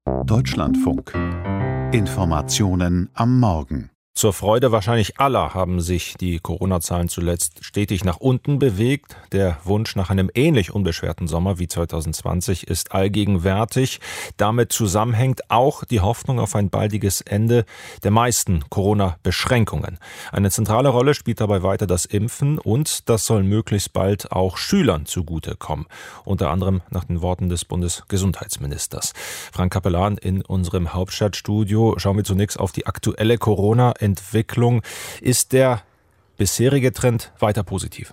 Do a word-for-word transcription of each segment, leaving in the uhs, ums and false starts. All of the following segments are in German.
Deutschlandfunk. Informationen am Morgen. Zur Freude wahrscheinlich aller haben sich die Corona-Zahlen zuletzt stetig nach unten bewegt. Der Wunsch nach einem ähnlich unbeschwerten Sommer wie zwanzig zwanzig ist allgegenwärtig. Damit zusammenhängt auch die Hoffnung auf ein baldiges Ende der meisten Corona-Beschränkungen. Eine zentrale Rolle spielt dabei weiter das Impfen und das soll möglichst bald auch Schülern zugutekommen. Unter anderem nach den Worten des Bundesgesundheitsministers. Frank Capellan in unserem Hauptstadtstudio. Schauen wir zunächst auf die aktuelle Corona- Entwicklung. Ist der bisherige Trend weiter positiv?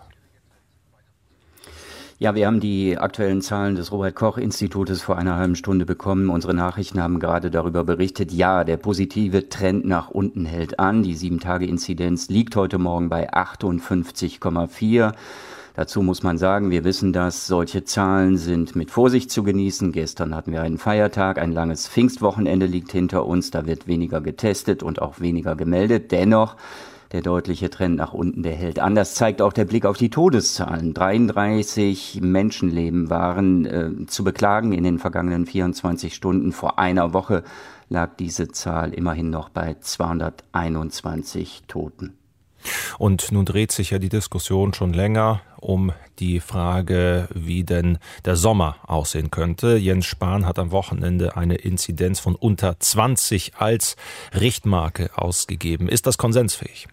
Ja, wir haben die aktuellen Zahlen des Robert-Koch-Institutes vor einer halben Stunde bekommen. Unsere Nachrichten haben gerade darüber berichtet. Ja, der positive Trend nach unten hält an. Die sieben-Tage-Inzidenz liegt heute Morgen bei achtundfünfzig Komma vier. Dazu muss man sagen, wir wissen das, solche Zahlen sind mit Vorsicht zu genießen. Gestern hatten wir einen Feiertag, ein langes Pfingstwochenende liegt hinter uns. Da wird weniger getestet und auch weniger gemeldet. Dennoch, der deutliche Trend nach unten, der hält an. Das zeigt auch der Blick auf die Todeszahlen. dreiunddreißig Menschenleben waren äh, zu beklagen in den vergangenen vierundzwanzig Stunden. Vor einer Woche lag diese Zahl immerhin noch bei zweihunderteinundzwanzig Toten. Und nun dreht sich ja die Diskussion schon länger um die Frage, wie denn der Sommer aussehen könnte. Jens Spahn hat am Wochenende eine Inzidenz von unter zwanzig als Richtmarke ausgegeben. Ist das konsensfähig?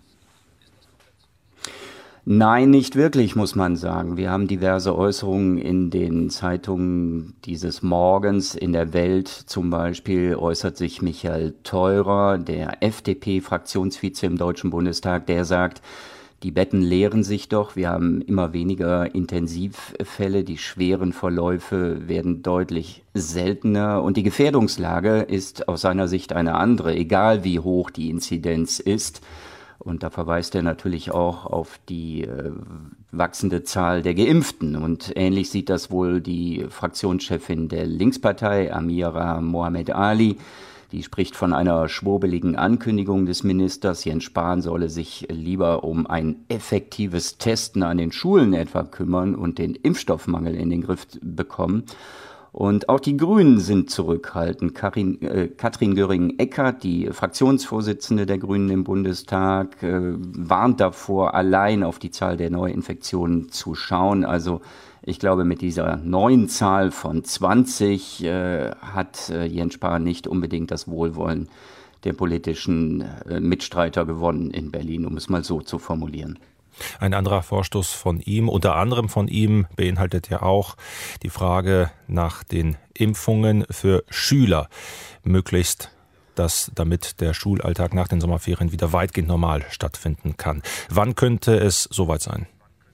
Nein, nicht wirklich, muss man sagen. Wir haben diverse Äußerungen in den Zeitungen dieses Morgens. In der Welt zum Beispiel äußert sich Michael Theurer, der F D P-Fraktionsvize im Deutschen Bundestag, der sagt, die Betten leeren sich doch. Wir haben immer weniger Intensivfälle. Die schweren Verläufe werden deutlich seltener. Und die Gefährdungslage ist aus seiner Sicht eine andere, egal wie hoch die Inzidenz ist. Und da verweist er natürlich auch auf die äh, wachsende Zahl der Geimpften. Und ähnlich sieht das wohl die Fraktionschefin der Linkspartei, Amira Mohamed Ali. Die spricht von einer schwurbeligen Ankündigung des Ministers. Jens Spahn solle sich lieber um ein effektives Testen an den Schulen etwa kümmern und den Impfstoffmangel in den Griff bekommen. Und auch die Grünen sind zurückhaltend. Karin, äh, Katrin Göring-Eckardt, die Fraktionsvorsitzende der Grünen im Bundestag, äh, warnt davor, allein auf die Zahl der Neuinfektionen zu schauen. Also ich glaube, mit dieser neuen Zahl von zwanzig äh, hat äh, Jens Spahn nicht unbedingt das Wohlwollen der politischen äh, Mitstreiter gewonnen in Berlin, um es mal so zu formulieren. Ein anderer Vorstoß von ihm, unter anderem von ihm, beinhaltet ja auch die Frage nach den Impfungen für Schüler. Möglichst, dass damit der Schulalltag nach den Sommerferien wieder weitgehend normal stattfinden kann. Wann könnte es soweit sein?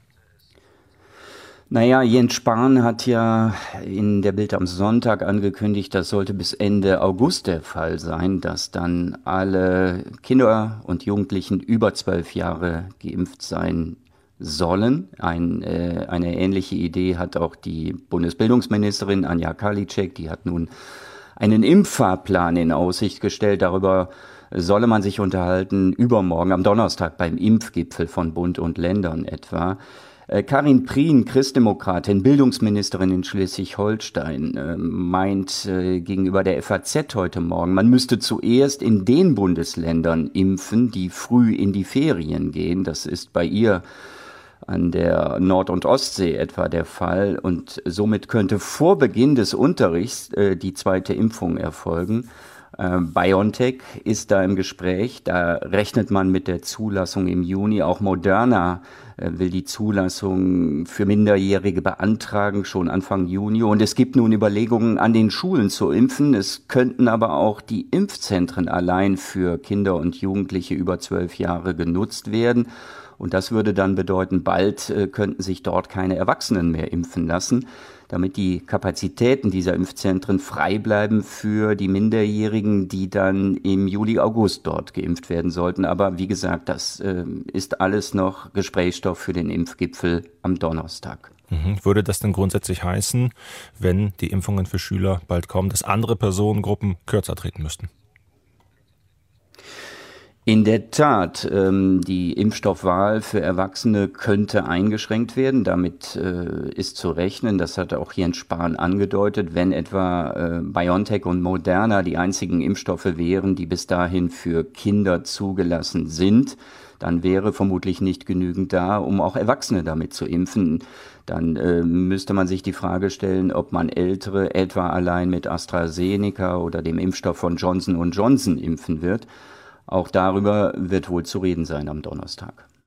Naja, Jens Spahn hat ja in der Bild am Sonntag angekündigt, das sollte bis Ende August der Fall sein, dass dann alle Kinder und Jugendlichen über zwölf Jahre geimpft sein sollen. Ein, äh, eine ähnliche Idee hat auch die Bundesbildungsministerin Anja Karliczek. Die hat nun einen Impffahrplan in Aussicht gestellt. Darüber solle man sich unterhalten übermorgen am Donnerstag beim Impfgipfel von Bund und Ländern etwa. Karin Prien, Christdemokratin, Bildungsministerin in Schleswig-Holstein, meint gegenüber der F A Z heute Morgen, man müsste zuerst in den Bundesländern impfen, die früh in die Ferien gehen. Das ist bei ihr an der Nord- und Ostsee etwa der Fall. Und somit könnte vor Beginn des Unterrichts die zweite Impfung erfolgen. BioNTech ist da im Gespräch, da rechnet man mit der Zulassung im Juni. Auch Moderna will die Zulassung für Minderjährige beantragen, schon Anfang Juni. Und es gibt nun Überlegungen, an den Schulen zu impfen. Es könnten aber auch die Impfzentren allein für Kinder und Jugendliche über zwölf Jahre genutzt werden. Und das würde dann bedeuten, bald äh, könnten sich dort keine Erwachsenen mehr impfen lassen, damit die Kapazitäten dieser Impfzentren frei bleiben für die Minderjährigen, die dann im Juli, August dort geimpft werden sollten. Aber wie gesagt, das äh, ist alles noch Gesprächsstoff für den Impfgipfel am Donnerstag. Mhm. Würde das denn grundsätzlich heißen, wenn die Impfungen für Schüler bald kommen, dass andere Personengruppen kürzer treten müssten? In der Tat, ähm, die Impfstoffwahl für Erwachsene könnte eingeschränkt werden. Damit äh, ist zu rechnen, das hat auch Jens Spahn angedeutet, wenn etwa äh, BioNTech und Moderna die einzigen Impfstoffe wären, die bis dahin für Kinder zugelassen sind, dann wäre vermutlich nicht genügend da, um auch Erwachsene damit zu impfen. Dann äh, müsste man sich die Frage stellen, ob man Ältere etwa allein mit AstraZeneca oder dem Impfstoff von Johnson und Johnson impfen wird. Auch darüber wird wohl zu reden sein am Donnerstag.